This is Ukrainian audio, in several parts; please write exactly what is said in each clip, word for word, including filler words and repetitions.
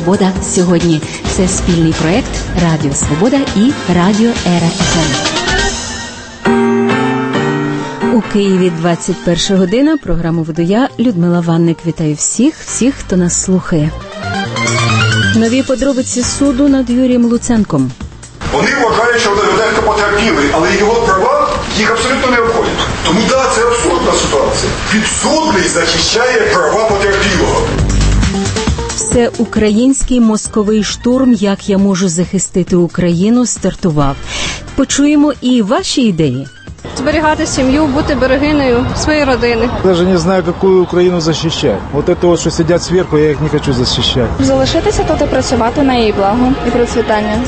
Свобода сьогодні. Це спільний проект Радіо Свобода і Радіо Ера еф ем. У Києві двадцять перша година. Програму веду я, Людмила Ванник. Вітаю всіх, всіх, хто нас слухає. Нові подробиці суду над Юрієм Луценком. Вони вважають, що Руденко потерпілий, але його права їх абсолютно не обходять. Тому так, це абсурдна ситуація. Підсудний захищає права потерпілого. Все український мозковий штурм «Як я можу захистити Україну» стартував. Почуємо і ваші ідеї. Зберігати сім'ю, бути берегинею своєї родини. Даже не знаю, яку Україну захищати. Вот это вот, що сидять зверху, я їх не хочу захищати. Залишитися тут і працювати на її благо і процвітання.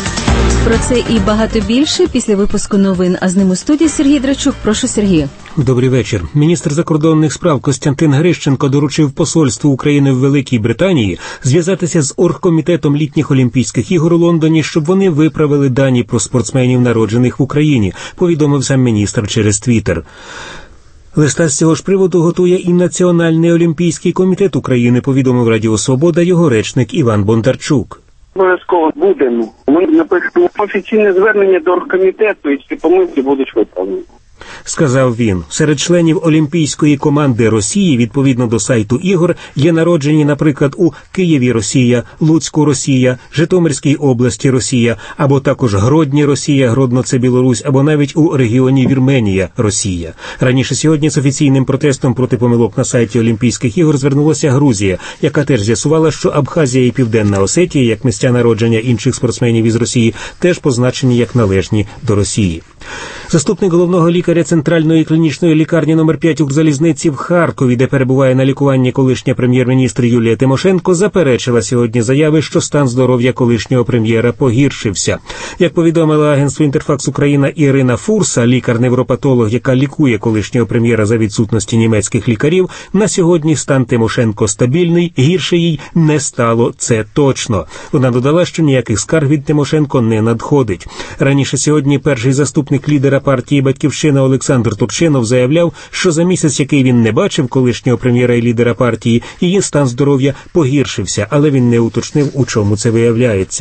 Про це і багато більше після випуску новин. А з ним у студії Сергій Драчук. Прошу, Сергію. Добрий вечір. Міністр закордонних справ Костянтин Грищенко доручив посольству України в Великій Британії зв'язатися з оргкомітетом літніх Олімпійських ігор у Лондоні, щоб вони виправили дані про спортсменів, народжених в Україні, повідомив сам міністр через Твіттер. Листа з цього ж приводу готує і Національний олімпійський комітет України, повідомив Радіо Свобода його речник Іван Бондарчук. Обов'язково будемо. Ми напишемо офіційне звернення до оргкомітету, і ці помилки будуть виправлені. Сказав він. Серед членів олімпійської команди Росії, відповідно до сайту ігор, є народжені, наприклад, у Києві Росія, Луцьку Росія, Житомирській області Росія, або також Гродні Росія, Гродно це Білорусь, або навіть у регіоні Вірменія Росія. Раніше сьогодні з офіційним протестом проти помилок на сайті Олімпійських ігор звернулася Грузія, яка теж з'ясувала, що Абхазія і Південна Осетія, як місця народження інших спортсменів із Росії, теж позначені як належні до Росії. Заступник головного лікаря Центральної клінічної лікарні номер п'ять Укрзалізниці в Харкові, де перебуває на лікуванні колишня прем'єр-міністр Юлія Тимошенко, заперечила сьогодні заяви, що стан здоров'я колишнього прем'єра погіршився. Як повідомила агентство «Інтерфакс Україна» Ірина Фурса, лікар-невропатолог, яка лікує колишнього прем'єра за відсутності німецьких лікарів, на сьогодні стан Тимошенко стабільний, гірше їй не стало, це точно. Вона додала, що ніяких скарг від Тимошенко не надходить. Раніше сьогодні перший заступник лідера партії «Батьківщина» Олександр Турчинов заявляв, що за місяць, який він не бачив колишнього прем'єра і лідера партії, її стан здоров'я погіршився, але він не уточнив, у чому це виявляється.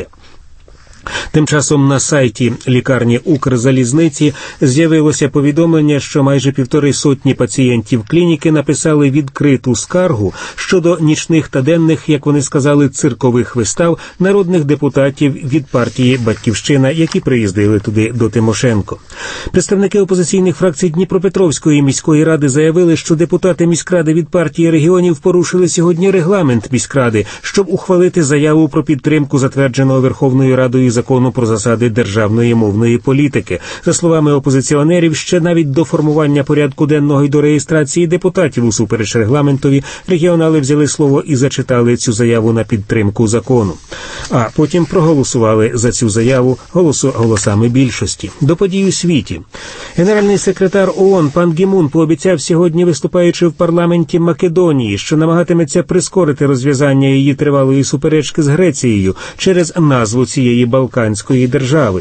Тим часом на сайті лікарні Укрзалізниці з'явилося повідомлення, що майже півтори сотні пацієнтів клініки написали відкриту скаргу щодо нічних та денних, як вони сказали, циркових вистав народних депутатів від партії «Батьківщина», які приїздили туди до Тимошенко. Представники опозиційних фракцій Дніпропетровської міської ради заявили, що депутати міськради від партії регіонів порушили сьогодні регламент міськради, щоб ухвалити заяву про підтримку затвердженого Верховною Радою закону про засади державної мовної політики. За словами опозиціонерів, ще навіть до формування порядку денного і до реєстрації депутатів усупереч регламентові регіонали взяли слово і зачитали цю заяву на підтримку закону. А потім проголосували за цю заяву голосу, голосами більшості. До подій у світі. Генеральний секретар ООН пан Гі Мун пообіцяв сьогодні, виступаючи в парламенті Македонії, що намагатиметься прискорити розв'язання її тривалої суперечки з Грецією через назву цієї балканської держави.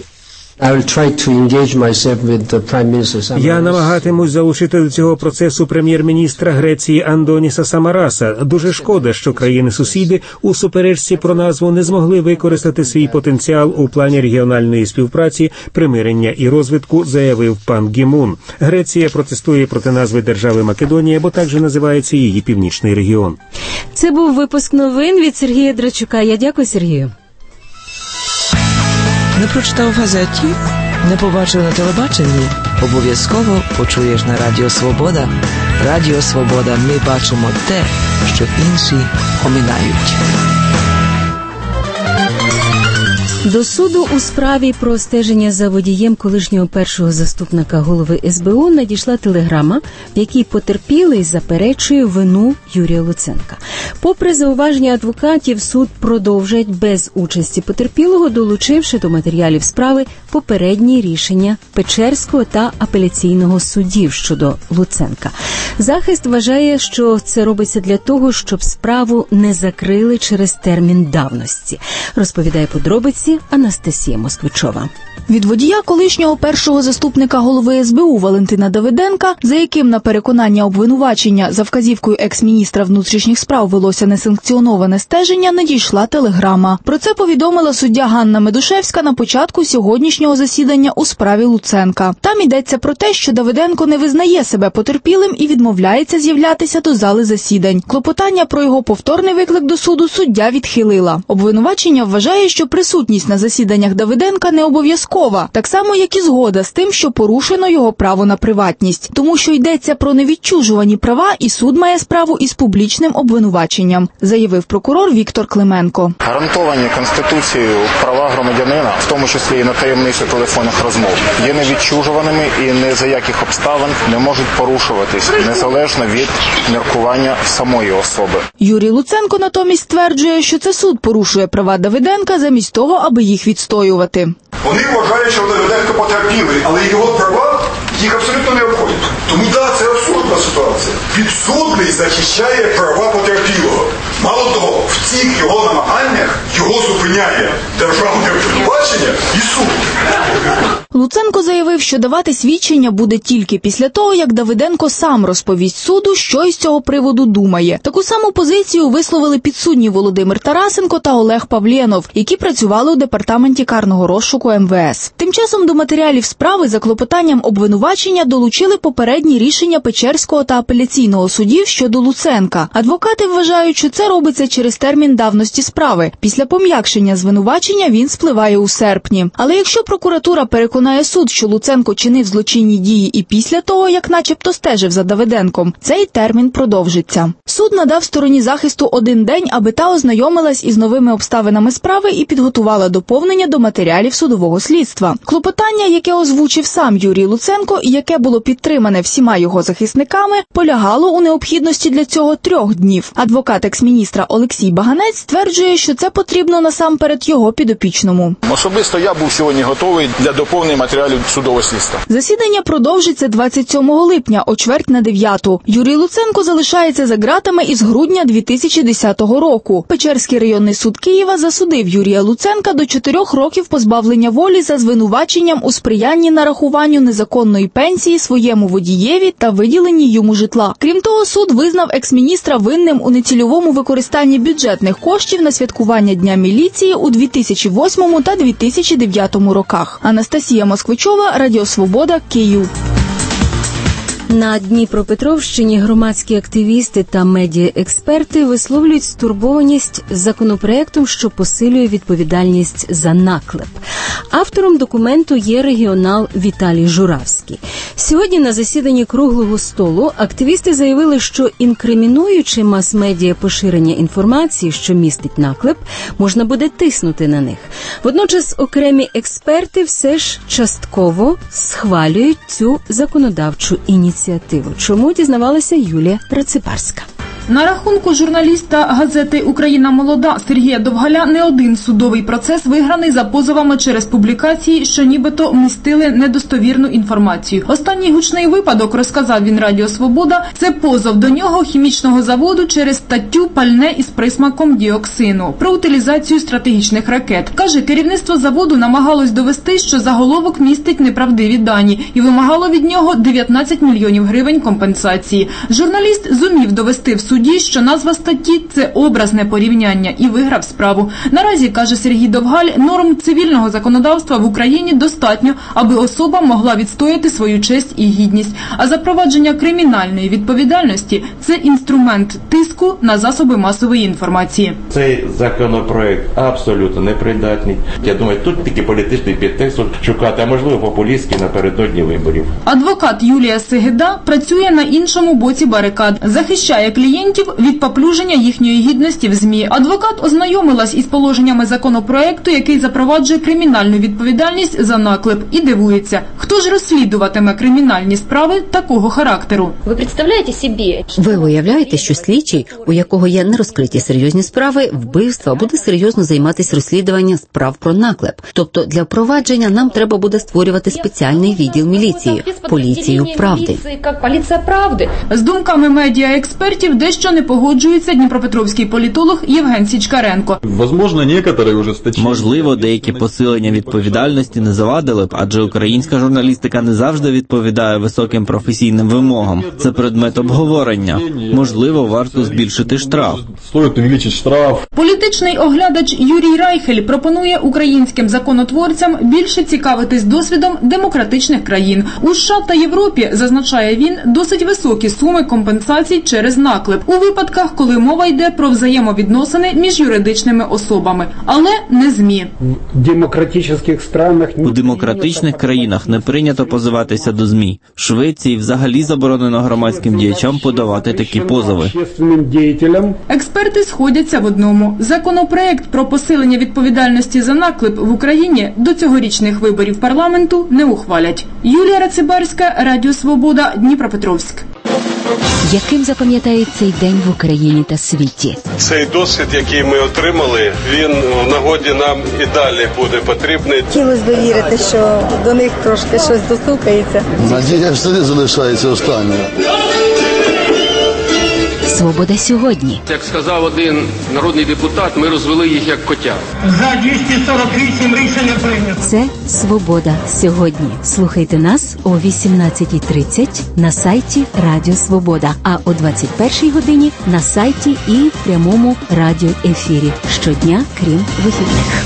Я намагатимусь залучити до цього процесу прем'єр-міністра Греції Андоніса Самараса. Дуже шкода, що країни-сусіди у суперечці про назву не змогли використати свій потенціал у плані регіональної співпраці, примирення і розвитку, заявив пан Гі Мун. Греція протестує проти назви держави Македонія, бо так же називається її північний регіон. Це був випуск новин від Сергія Драчука. Я дякую, Сергію. Не прочитав в газеті, не побачив на телебаченні, обов'язково почуєш на Радіо Свобода. Радіо Свобода, ми бачимо те, що інші оминають. До суду у справі про стеження за водієм колишнього першого заступника голови ес бе у надійшла телеграма, в якій потерпілий заперечує вину Юрія Луценка. Попри зауваження адвокатів, суд продовжить без участі потерпілого, долучивши до матеріалів справи попередні рішення Печерського та апеляційного судів щодо Луценка. Захист вважає, що це робиться для того, щоб справу не закрили через термін давності. Розповідає подробиці Анастасія Москвичова. Від водія колишнього першого заступника голови ес бе у Валентина Давиденка, за яким на переконання обвинувачення за вказівкою екс-міністра внутрішніх справ велося несанкціоноване стеження, надійшла телеграма. Про це повідомила суддя Ганна Медушевська на початку сьогоднішнього засідання у справі Луценка. Там йдеться про те, що Давиденко не визнає себе потерпілим і відмовляється з'являтися до зали засідань. Клопотання про його повторний виклик до суду суддя відхилила. Обвинувачення вважає, що присутність на засіданнях Давиденка не обов'язкова, так само, як і згода з тим, що порушено його право на приватність, тому що йдеться про невідчужувані права і суд має справу із публічним обвинуваченням, заявив прокурор Віктор Клименко. Гарантовані Конституцією права громадянина, в тому числі і на таємницю телефонних розмов, є невідчужуваними і ні за яких обставин не можуть порушуватись, незалежно від міркування самої особи. Юрій Луценко натомість стверджує, що це суд порушує права Давиденка замість того, аби їх відстоювати. Вони вважають, що Давиденко потерпілий, але його права їх абсолютно не обходять. Тому так, це абсурдна ситуація. Підсудний захищає права потерпілого. Мало того, в цих його намаганнях його зупиняє державне обвинувачення і суд. Луценко заявив, що давати свідчення буде тільки після того, як Давиденко сам розповість суду, що із цього приводу думає. Таку саму позицію висловили підсудні Володимир Тарасенко та Олег Павлєнов, які працювали у департаменті карного розшуку ем ве ес. Тим часом до матеріалів справи за клопотанням обвинувачення долучили попередні рішення Печерського та апеляційного судів щодо Луценка. Адвокати вважають, що це робиться через термін давності справи. Після пом'якшення звинувачення він спливає у серпні. Але якщо прокуратура переконає суд, що Луценко чинив злочинні дії і після того, як начебто стежив за Давиденком, цей термін продовжиться. Суд надав стороні захисту один день, аби та ознайомилась із новими обставинами справи і підготувала доповнення до матеріалів судового слідства. Клопотання, яке озвучив сам Юрій Луценко і яке було підтримане всіма його захисниками, полягало у необхідності для цього трьох днів. Адвокат екс-міністра Олексій Баганець стверджує, що це потрібно насамперед його підопічному. Особисто я був сьогодні готовий для доповнення матеріалів судового слідства. Засідання продовжиться двадцять сьомого липня о чверть на дев'яту. Юрій Луценко залишається за ґратами із грудня дві тисячі десятого року. Печерський районний суд Києва засудив Юрія Луценка до чотирьох років позбавлення волі за звинуваченням у сприянні нарахуванню незаконної пенсії своєму водієві та виділенні йому житла. Крім того, суд визнав екс-міністра винним у нецільовому використанні бюджетних коштів на святкування Дня міліції у дві тисячі восьмому та дві тисячі дев'ятому роках. Анастасія Москвичова, Радіо Свобода, Київ. На Дніпропетровщині громадські активісти та медіаексперти висловлюють стурбованість законопроектом, що посилює відповідальність за наклеп. Автором документу є регіонал Віталій Журавський. Сьогодні на засіданні круглого столу активісти заявили, що інкримінуючи мас-медіа поширення інформації, що містить наклеп, можна буде тиснути на них. Водночас окремі експерти все ж частково схвалюють цю законодавчу ініціативу. Чому, дізнавалася Юлія Раципарська. На рахунку журналіста газети «Україна молода» Сергія Довгаля не один судовий процес виграний за позовами через публікації, що нібито містили недостовірну інформацію. Останній гучний випадок, розказав він Радіо Свобода, це позов до нього хімічного заводу через статтю «Пальне із присмаком діоксину» про утилізацію стратегічних ракет. Каже, керівництво заводу намагалось довести, що заголовок містить неправдиві дані і вимагало від нього дев'ятнадцять мільйонів гривень компенсації. Журналіст зумів довести в суді, що назва статті – це образне порівняння, і виграв справу. Наразі, каже Сергій Довгаль, норм цивільного законодавства в Україні достатньо, аби особа могла відстояти свою честь і гідність. А запровадження кримінальної відповідальності – це інструмент тиску на засоби масової інформації. Цей законопроект абсолютно непридатний. Я думаю, тут тільки політичний підтекст шукати, а можливо популістський напередодні виборів. Адвокат Юлія Сегеда працює на іншому боці барикад, захищає клієнтів від поплюження їхньої гідності в ЗМІ. Адвокат ознайомилась із положеннями законопроекту, який запроваджує кримінальну відповідальність за наклеп, і дивується, хто ж розслідуватиме кримінальні справи такого характеру. Ви представляєте собі? Ви уявляєте, що слідчий, у якого є нерозкриті серйозні справи, вбивства, буде серйозно займатися розслідуванням справ про наклеп. Тобто для впровадження нам треба буде створювати спеціальний відділ міліції – поліцію правди. З думками медіаекспертів дещо на що не погоджується дніпропетровський політолог Євген Січкаренко. Можливо, деякі посилення відповідальності не завадили б, адже українська журналістика не завжди відповідає високим професійним вимогам. Це предмет обговорення. Можливо, варто збільшити штраф. Політичний оглядач Юрій Райхель пропонує українським законотворцям більше цікавитись досвідом демократичних країн. У США та Європі, зазначає він, досить високі суми компенсацій через наклеп у випадках, коли мова йде про взаємовідносини між юридичними особами, але не ЗМІ. У демократичних країнах не прийнято позиватися до ЗМІ. В Швеції взагалі заборонено громадським діячам подавати такі позови. Експерти сходяться в одному. Законопроект про посилення відповідальності за наклеп в Україні до цьогорічних виборів парламенту не ухвалять. Юлія Рацибарська, Радіо Свобода, Дніпропетровськ. Яким запам'ятає цей день в Україні та світі? Цей досвід, який ми отримали, він в нагоді нам і далі буде потрібний. Хотілося б вірити, що до них трошки щось достукається. Надія все залишається останньою. Свобода сьогодні. Як сказав один народний депутат, ми розвели їх як котят. За двісті сорок вісім рішення прийнято. Це «Свобода сьогодні». Слухайте нас о вісімнадцятій тридцять на сайті Радіо Свобода, а о двадцять першій годині на сайті і в прямому радіоефірі. Щодня, крім вихідних.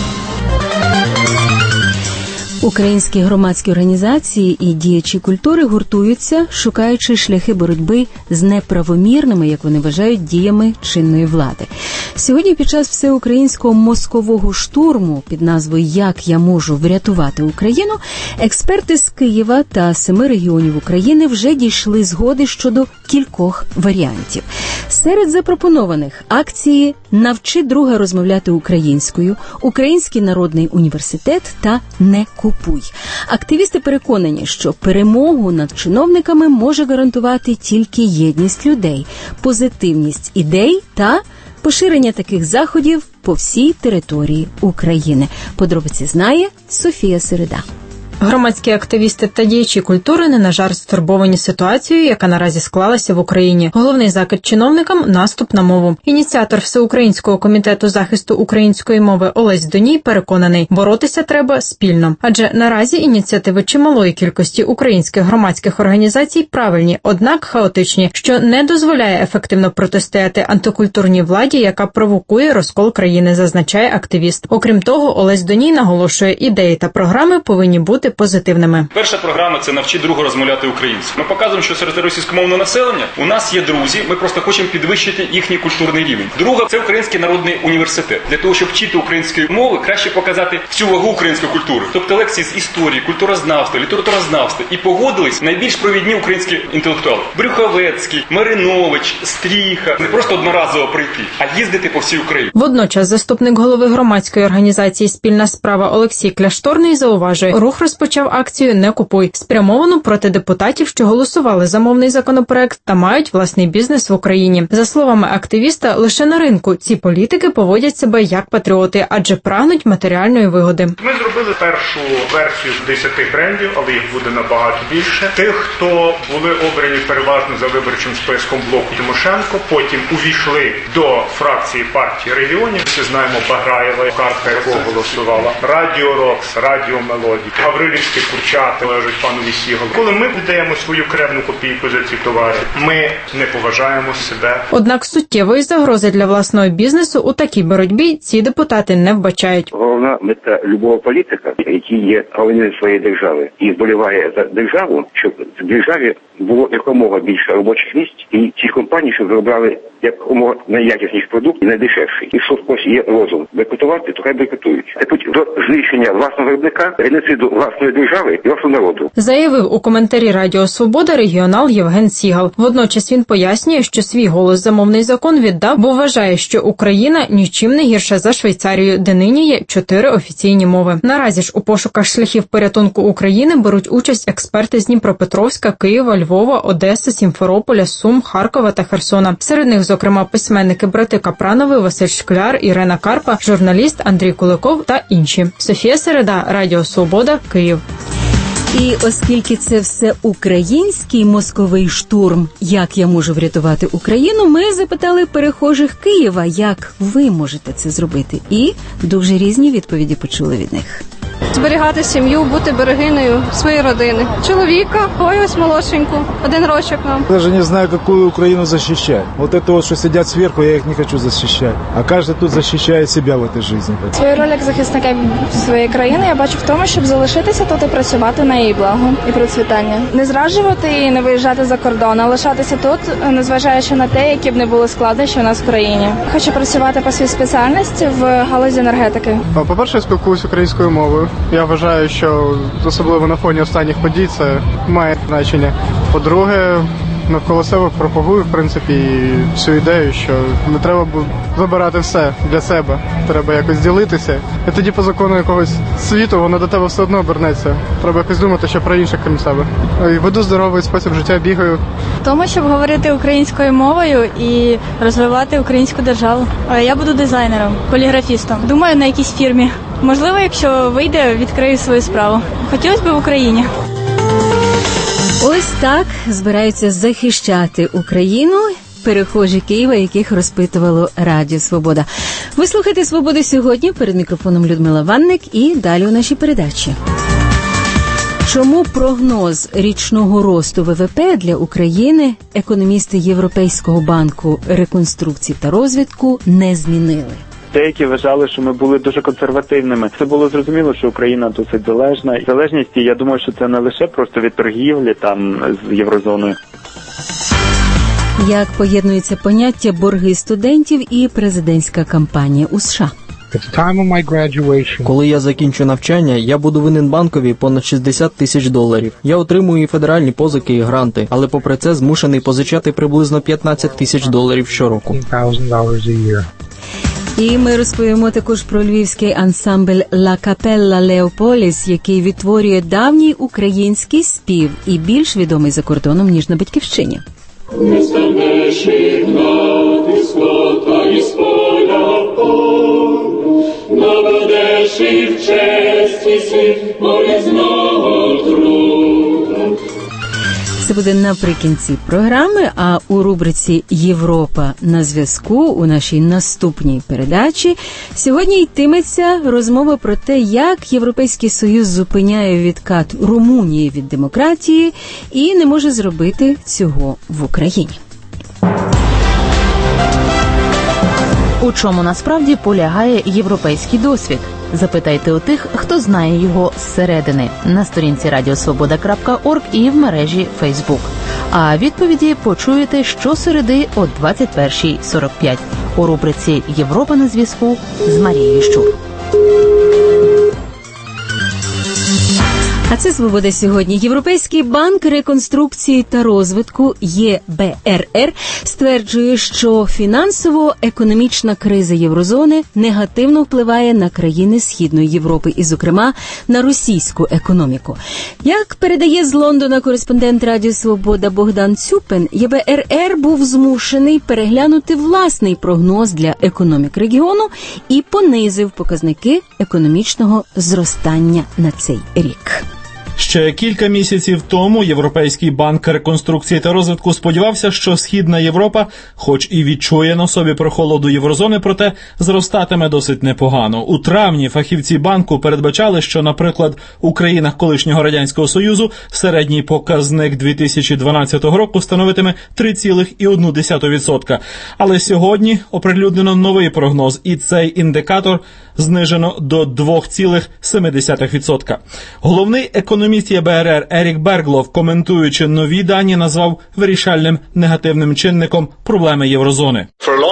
Українські громадські організації і діячі культури гуртуються, шукаючи шляхи боротьби з неправомірними, як вони вважають, діями чинної влади. Сьогодні під час всеукраїнського мозкового штурму під назвою «Як я можу врятувати Україну» експерти з Києва та семи регіонів України вже дійшли згоди щодо кількох варіантів. Серед запропонованих акції «Навчи друга розмовляти українською», «Український народний університет» та «Не купуй». Активісти переконані, що перемогу над чиновниками може гарантувати тільки єдність людей, позитивність ідей та поширення таких заходів по всій території України. Подробиці знає Софія Середа. Громадські активісти та діячі культури не на жарт стурбовані ситуацією, яка наразі склалася в Україні. Головний закид чиновникам – наступ на мову. Ініціатор Всеукраїнського комітету захисту української мови Олесь Доній переконаний, боротися треба спільно. Адже наразі ініціативи чималої кількості українських громадських організацій правильні, однак хаотичні, що не дозволяє ефективно протистояти антикультурній владі, яка провокує розкол країни, зазначає активіст. Окрім того, Олесь Доній наголошує, ідеї та програми повинні бути позитивними. Перша програма – це «Навчи друга розмовляти українською». Ми показуємо, що серед російськомовного населення у нас є друзі, ми просто хочемо підвищити їхній культурний рівень. Друга – це Український народний університет. Для того, щоб вчити української мови, краще показати всю вагу української культури. Тобто лекції з історії, культурознавства, літературознавства. І погодились найбільш провідні українські інтелектуали. Брюховецький, Маринович, Стріха. Не просто одноразово прийти, а їздити по всій Україні. Водночас заступник голови громадської організації «Спільна справа» Олексій Кляшторний зауважує, рух розпочав акцію «Не купуй», спрямовану проти депутатів, що голосували за мовний законопроект та мають власний бізнес в Україні. За словами активіста, лише на ринку ці політики поводять себе як патріоти, адже прагнуть матеріальної вигоди. Ми зробили першу версію з десяти брендів, але їх буде набагато більше. Тих, хто були обрані переважно за виборчим списком блоку Тимошенко, потім увійшли до фракції партії регіонів. Всі знаємо Баграєва, картка якого голосувала. Радіо Рокс, Радіо Мелодії, Гаврилівські курчати належать пану Вісіголу. Коли ми віддаємо свою кревну копійку за ці товари, ми не поважаємо себе. Однак суттєвої загрози для власного бізнесу у такій боротьбі ці депутати не вбачають. Головна мета любого політика, який є головним своєї держави і вболіває за державу, щоб в державі було якомога більше робочих місць, і ці компанії, щоб виробляли якомога найякісніший продукт і найдешевший. І що ось є розум бойкотувати, то хай бойкотують. Це путь до знищення власного виробника, геноциду власної держави і власного народу. Заявив у коментарі Радіо Свобода регіонал Євген Сігал. Водночас він пояснює, що свій голос за мовний закон віддав, бо вважає, що Україна нічим не гірша за Швейцарію, де нині є чотири офіційні мови. Наразі ж у пошуках шляхів порятунку України беруть участь експерти з Дніпропетровська, Києва, Львова, Одеси, Сімферополя, Сум, Харкова та Херсона. Серед них, зокрема, письменники брати Капранови, Василь Шкляр, Ірина Карпа, журналіст Андрій Куликов та інші. Софія Середа, Радіо Свобода, Київ. І оскільки це все український мозковий штурм, як я можу врятувати Україну, ми запитали перехожих Києва, як ви можете це зробити. І дуже різні відповіді почули від них. Зберігати сім'ю, бути берегинею своєї родини. Чоловіка, ось молодшеньку, один рочок нам. Даже не знаю, какую Украину защищать. Вот это вот, что сидят сверху, я их не хочу защищать. А каждый тут защищает себя в этой жизни. Свою роль як захисника своєї країни я бачу в тому, щоб залишитися тут і працювати на її благо і процвітання. Не зраджувати і не виїжджати за кордон, а лишатися тут, незважаючи на те, які б не були складнощі у нас в країні. Хочу працювати по своїй спеціальності в галузі енергетики. По-перше, я спілкуюся українською мовою. Я вважаю, що особливо на фоні останніх подій це має значення. По-друге, навколо себе пропагую, в принципі, цю ідею, що не треба забирати все для себе. Треба якось ділитися. І тоді по закону якогось світу воно до тебе все одно обернеться. Треба якось думати, що про інших, крім себе. І веду здоровий спосіб життя, бігаю. Тому, щоб говорити українською мовою і розвивати українську державу. Я буду дизайнером, поліграфістом. Думаю, на якійсь фірмі. Можливо, якщо вийде, відкрию свою справу. Хотілося б в Україні. Ось так збираються захищати Україну перехожі Києва, яких розпитувало Радіо Свобода. Ви слухаєте «Свободу сьогодні», перед мікрофоном Людмила Ванник, і далі у нашій передачі. Чому прогноз річного росту ВВП для України економісти Європейського банку реконструкції та розвитку не змінили? Деякі вважали, що ми були дуже консервативними. Це було зрозуміло, що Україна досить залежна. Залежність, я думаю, що це не лише просто від торгівлі там з Єврозоною. Як поєднуються поняття борги студентів і президентська кампанія у США? Коли я закінчу навчання, я буду винен банкові понад шістдесят тисяч доларів. Я отримую і федеральні позики, і гранти, але попри це змушений позичати приблизно п'ятнадцять тисяч доларів щороку. І ми розповімо також про львівський ансамбль «Ла Капелла Леополіс», який відтворює давній український спів і більш відомий за кордоном, ніж на Батьківщині. Не станеш гнати скота із поля в поле, наведеш і в честі світ порізного труда. Це буде наприкінці програми, а у рубриці «Європа на зв'язку» у нашій наступній передачі сьогодні йтиметься розмова про те, як Європейський Союз зупиняє відкат Румунії від демократії і не може зробити цього в Україні. У чому насправді полягає європейський досвід? Запитайте у тих, хто знає його зсередини, на сторінці радіо свобода крапка орг і в мережі Facebook. А відповіді почуєте щосереди о двадцять перша сорок п'ять у рубриці «Європа на зв'язку» з Марією Щур. А це «Свобода сьогодні». Європейський банк реконструкції та розвитку Є Б Р Р стверджує, що фінансово-економічна криза Єврозони негативно впливає на країни Східної Європи і, зокрема, на російську економіку. Як передає з Лондона кореспондент Радіо Свобода Богдан Цюпин, Є Б Р Р був змушений переглянути власний прогноз для економік регіону і понизив показники економічного зростання на цей рік. Ще кілька місяців тому Європейський банк реконструкції та розвитку сподівався, що Східна Європа, хоч і відчує на собі прохолоду Єврозони, проте зростатиме досить непогано. У травні фахівці банку передбачали, що, наприклад, у країнах колишнього Радянського Союзу середній показник дві тисячі дванадцятого року становитиме три цілих одна десята відсотка. Але сьогодні оприлюднено новий прогноз, і цей індикатор знижено до два цілих сім десятих відсотка. Головний економіст Є Б Р Р Ерік Берглов, коментуючи нові дані, назвав вирішальним негативним чинником проблеми Єврозони.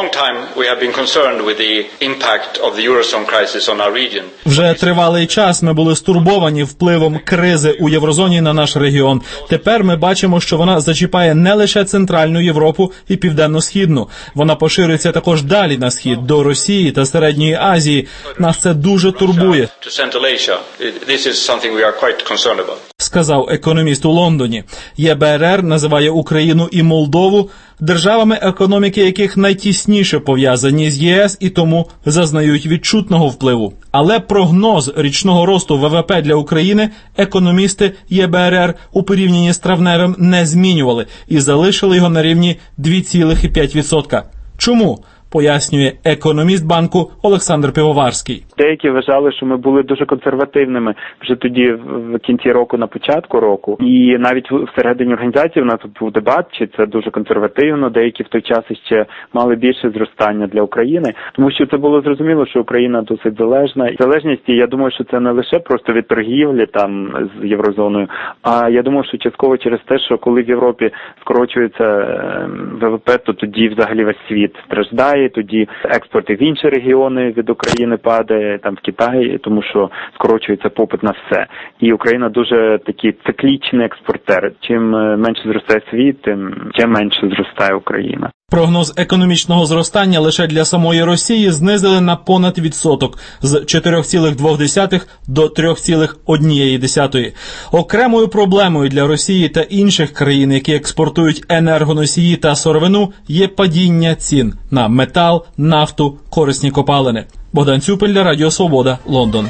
Вже тривалий час ми були стурбовані впливом кризи у Єврозоні на наш регіон. Тепер ми бачимо, що вона зачіпає не лише Центральну Європу і Південно-Східну. Вона поширюється також далі на схід, до Росії та Середньої Азії. Нас це дуже турбує. сказав економіст у Лондоні. Є Б Р Р називає Україну і Молдову державами, економіки яких найтісніше пов'язані з Є С і тому зазнають відчутного впливу. Але прогноз річного росту В В П для України економісти Є Б Р Р у порівнянні з травневим не змінювали і залишили його на рівні два цілих п'ять десятих відсотка. Чому? Пояснює економіст банку Олександр Пивоварський. Деякі вважали, що ми були дуже консервативними вже тоді в кінці року, на початку року. І навіть всередині організації в нас був дебат, чи це дуже консервативно. Деякі в той час ще мали більше зростання для України, тому що це було зрозуміло, що Україна досить залежна. Залежність, я думаю, що це не лише просто від торгівлі там з Єврозоною, а я думаю, що частково через те, що коли в Європі скорочується В В П, то тоді взагалі весь світ страждає. Тоді експорт в інші регіони від України падає, там в Китаї, тому що скорочується попит на все. І Україна дуже такий циклічний експортер. Чим менше зростає світ, тим чим менше зростає Україна. Прогноз економічного зростання лише для самої Росії знизили на понад відсоток з чотири цілих дві десятих до три цілих одна десята. Окремою проблемою для Росії та інших країн, які експортують енергоносії та сировину, є падіння цін на метал, нафту, корисні копалини. Богдан Цюпель для Радіо Свобода, Лондон.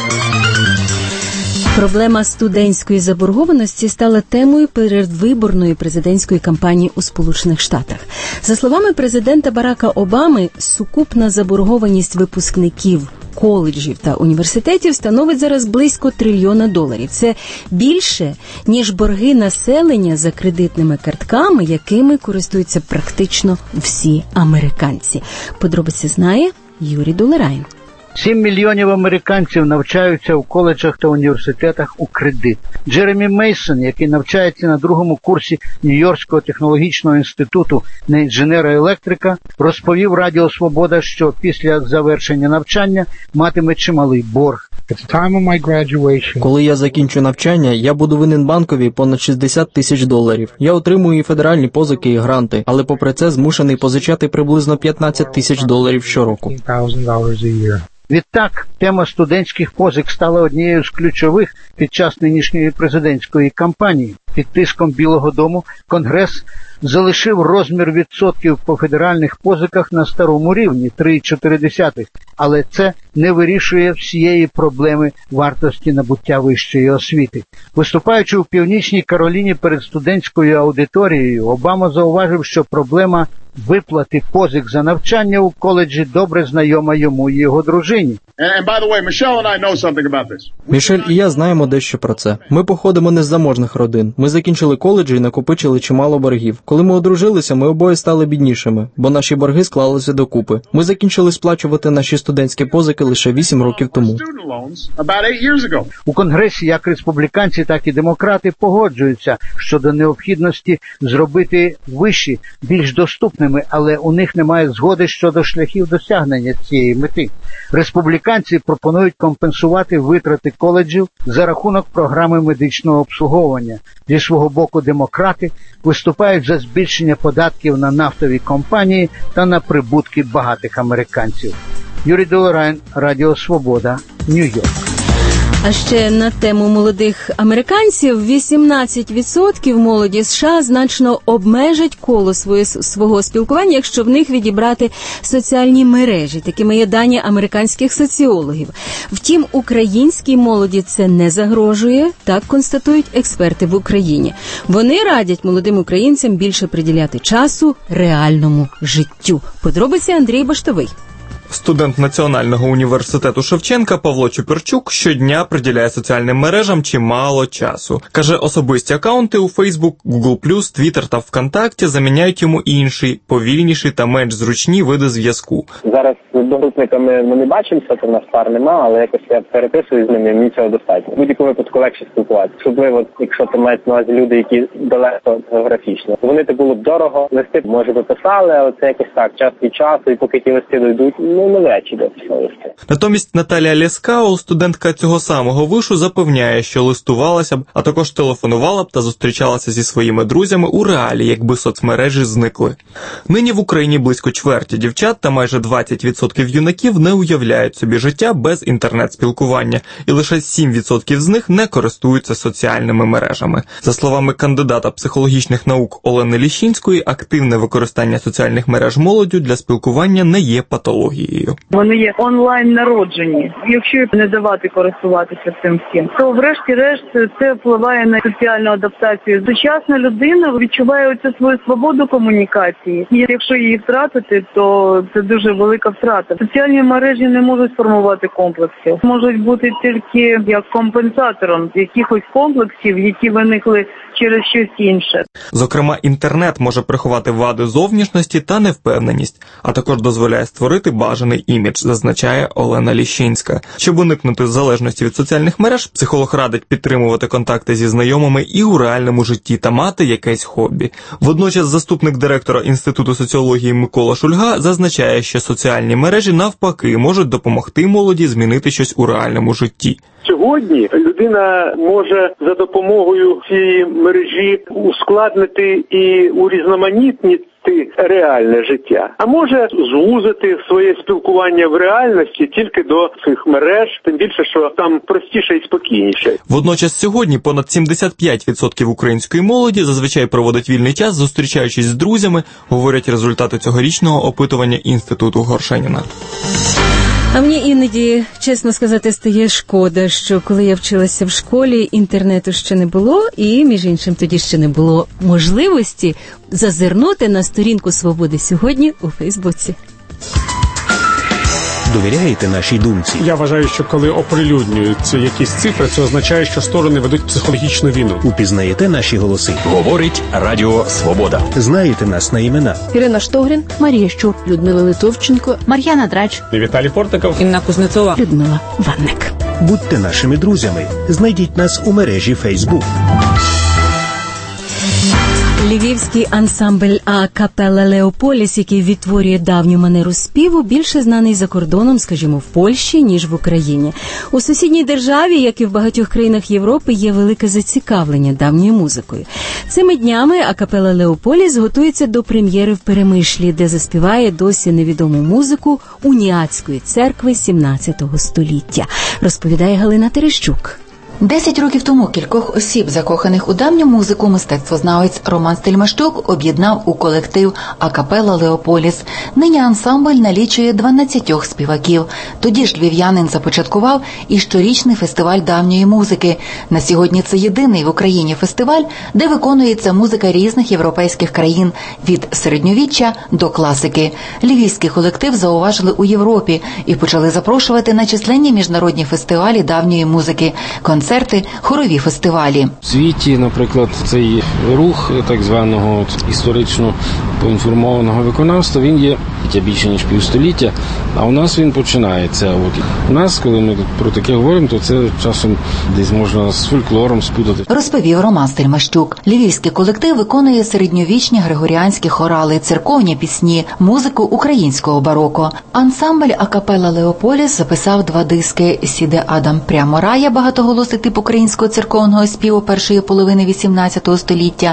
Проблема студентської заборгованості стала темою передвиборної президентської кампанії у Сполучених Штатах. За словами президента Барака Обами, сукупна заборгованість випускників коледжів та університетів становить зараз близько трильйона доларів. Це більше, ніж борги населення за кредитними картками, якими користуються практично всі американці. Подробиці знає Юрій Долерайн. Сім мільйонів американців навчаються в коледжах та університетах у кредит. Джеремі Мейсон, який навчається на другому курсі Нью-Йоркського технологічного інституту на інженера-електрика, розповів Радіо Свобода, що після завершення навчання матиме чималий борг. Коли я закінчу навчання, я буду винен банкові понад шістдесят тисяч доларів. Я отримую і федеральні позики, і гранти, але попри це змушений позичати приблизно п'ятнадцять тисяч доларів щороку. Відтак, тема студентських позик стала однією з ключових під час нинішньої президентської кампанії. Під тиском Білого дому Конгрес залишив розмір відсотків по федеральних позиках на старому рівні – три цілих чотири десятих, але це не вирішує всієї проблеми вартості набуття вищої освіти. Виступаючи у Північній Кароліні перед студентською аудиторією, Обама зауважив, що проблема виплати позик за навчання у коледжі добре знайома йому і його дружині. Мішель і я знаємо дещо про це. Ми походимо не з заможних родин. Ми закінчили коледжі і накопичили чимало боргів. Коли ми одружилися, ми обоє стали біднішими, бо наші борги склалися докупи. Ми закінчили сплачувати наші студентські позики лише вісім років тому. У Конгресі як республіканці, так і демократи погоджуються щодо необхідності зробити виші більш доступними, але у них немає згоди щодо шляхів досягнення цієї мети. Республіканці пропонують компенсувати витрати коледжів за рахунок програми медичного обслуговування. Зі свого боку демократи виступають за збільшення податків на нафтові компанії та на прибутки багатих американців. Юрій Долерайн, Радіо Свобода, Нью-Йорк. А ще на тему молодих американців вісімнадцять відсотків молоді США значно обмежать коло своє, свого спілкування, якщо в них відібрати соціальні мережі. Такими є дані американських соціологів. Втім, українській молоді це не загрожує, так констатують експерти в Україні. Вони радять молодим українцям більше приділяти часу реальному життю. Подробиці Андрій Баштовий. Студент Національного університету Шевченка Павло Чупірчук щодня приділяє соціальним мережам чимало часу. Каже, особисті акаунти у Facebook, Google плюс, Twitter та ВКонтакті заміняють йому інші, повільніші та менш зручні види зв'язку. Зараз з одногрупниками ми не бачимося, то в нас пар нема, але якось я переписую з ними, мені цього достатньо. В будь-якому випадку легше спілкуватися. Особливо, якщо ти маєш на увазі люди, які далеко географічно. Вони це було б дорого, листи, може, би писали, але це якось так, час від часу, і поки ті листи дойдуть, ну, не речі дописали. Натомість Наталія Лєскаул, студентка цього самого вишу, запевняє, що листувалася б, а також телефонувала б та зустрічалася зі своїми друзями у реалі, якби соцмережі зникли. Нині в Україні близько чверті дівчат та майже двадцять відсотків відсотків юнаків не уявляють собі життя без інтернет-спілкування, і лише сім відсотків з них не користуються соціальними мережами. За словами кандидата психологічних наук Олени Ліщинської, активне використання соціальних мереж молоддю для спілкування не є патологією. Вони є онлайн народжені. Якщо не давати користуватися цим всім, то врешті-решт це впливає на соціальну адаптацію. Сучасна людина відчуває оцю свою свободу комунікації. І якщо її втратити, то це дуже велика втрата. Соціальні мережі не можуть формувати комплексів. Можуть бути тільки як компенсатором якихось комплексів, які виникли через щось інше. Зокрема, інтернет може приховати вади зовнішності та невпевненість, а також дозволяє створити бажаний імідж, зазначає Олена Ліщинська. Щоб уникнути залежності від соціальних мереж, психолог радить підтримувати контакти зі знайомими і у реальному житті та мати якесь хобі. Водночас заступник директора Інституту соціології Микола Шульга зазначає, що соціальні мережі навпаки можуть допомогти молоді змінити щось у реальному житті. Сьогодні людина може за допомогою цієї мережі ускладнити і урізноманітнити реальне життя, а може звузити своє спілкування в реальності тільки до цих мереж, тим більше, що там простіше і спокійніше. Водночас сьогодні понад сімдесят п'ять відсотків української молоді зазвичай проводить вільний час, зустрічаючись з друзями, говорять результати цьогорічного опитування Інституту Горшеніна. А мені іноді, чесно сказати, стає шкода, що коли я вчилася в школі, інтернету ще не було, і, між іншим, тоді ще не було можливості зазирнути на сторінку «Свободи сьогодні» у Фейсбуці. Довіряєте нашій думці? Я вважаю, що коли оприлюднюються якісь цифри, це означає, що сторони ведуть психологічну війну. Упізнаєте наші голоси? Говорить Радіо Свобода. Знаєте нас на імена? Ірина Штогрін, Марія Щур, Людмила Литовченко, Мар'яна Драч, Віталій Портников, Інна Кузнецова, Людмила Ванник. Будьте нашими друзями. Знайдіть нас у мережі Фейсбук. Львівський ансамбль а-капелла «Леополіс», який відтворює давню манеру співу, більше знаний за кордоном, скажімо, в Польщі, ніж в Україні. У сусідній державі, як і в багатьох країнах Європи, є велике зацікавлення давньою музикою. Цими днями а-капелла «Леополіс» готується до прем'єри в Перемишлі, де заспіває досі невідому музику уніатської церкви сімнадцятого століття, розповідає Галина Терещук. Десять років тому кількох осіб, закоханих у давню музику, мистецтвознавець Роман Стельмащук об'єднав у колектив а-капелла «Леополіс». Нині ансамбль налічує дванадцятьох співаків. Тоді ж львів'янин започаткував і щорічний фестиваль давньої музики. На сьогодні це єдиний в Україні фестиваль, де виконується музика різних європейських країн – від середньовіччя до класики. Львівський колектив зауважили у Європі і почали запрошувати на численні міжнародні фестивалі давньої музики – концерти, хорові фестивалі. В світі, наприклад, цей рух так званого історично поінформованого виконавства, він є більше ніж півстоліття, а у нас він починається. От у нас, коли ми про таке говоримо, то це часом десь можна з фольклором спутати. Розповів Роман Стельмащук. Львівський колектив виконує середньовічні григоріанські хорали, церковні пісні, музику українського бароко. Ансамбль а-капелла «Леополіс» записав два диски «Сіде Адам прямо рая», багатоголосий тип українського церковного співу першої половини вісімнадцятого століття.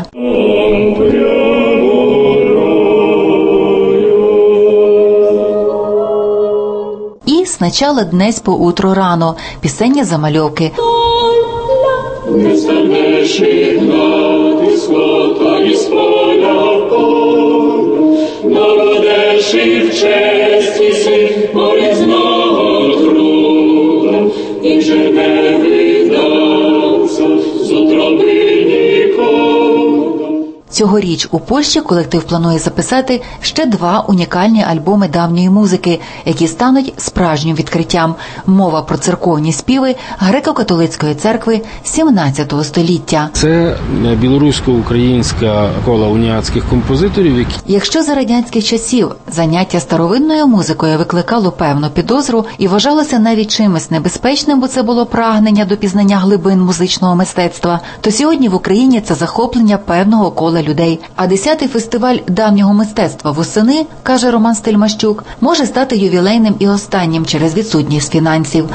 І «Сначала днесь по утро рано» – пісенні замальовки. Не станеш відгнати скота із поля в поле, наведеш і в честі си порізного труда, і вже не видався з утроби ніколи. Цьогоріч у Польщі колектив планує записати ще два унікальні альбоми давньої музики, які стануть справжнім відкриттям. Мова про церковні співи греко-католицької церкви сімнадцятого століття. Це білорусько-українська кола уніатських композиторів, які... Якщо за радянських часів заняття старовинною музикою викликало певну підозру і вважалося навіть чимось небезпечним, бо це було прагнення до пізнання глибин музичного мистецтва, то сьогодні в Україні це захоплення певного кола людей. А десятий фестиваль давнього мистецтва восени, каже Роман Стельмащук, може стати ювілейним і останнім через відсутність фінансів.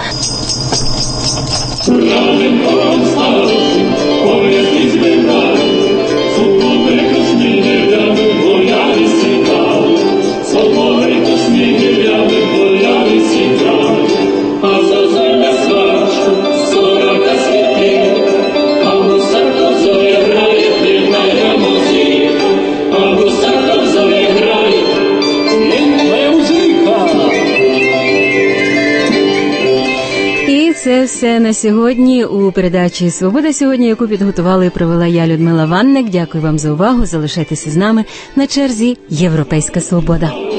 Свободи, це все на сьогодні у передачі «Свобода сьогодні», яку підготувала і провела я, Людмила Ванник. Дякую вам за увагу. Залишайтеся з нами. На черзі «Європейська свобода».